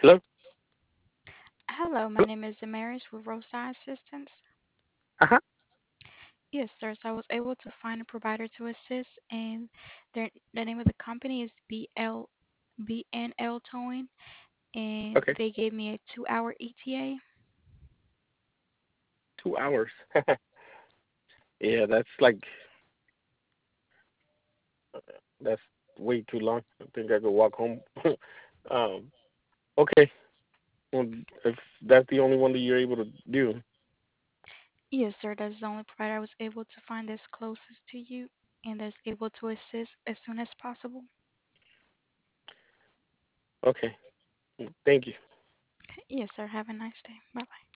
Hello? Hello, my name is Damaris with Roadside Assistance. Uh-huh. Yes, sir. So I was able to find a provider to assist, and the name of the company is BNL Towing, and Okay. they gave me a 2-hour ETA. 2 hours. Yeah, that's way too long. I think I could walk home. um, okay. Well, if that's the only one that you're able to do, Yes, sir. That's the only provider I was able to find that's closest to you and that's able to assist as soon as possible. okay. Thank you. Yes, sir. Have a nice day. Bye bye.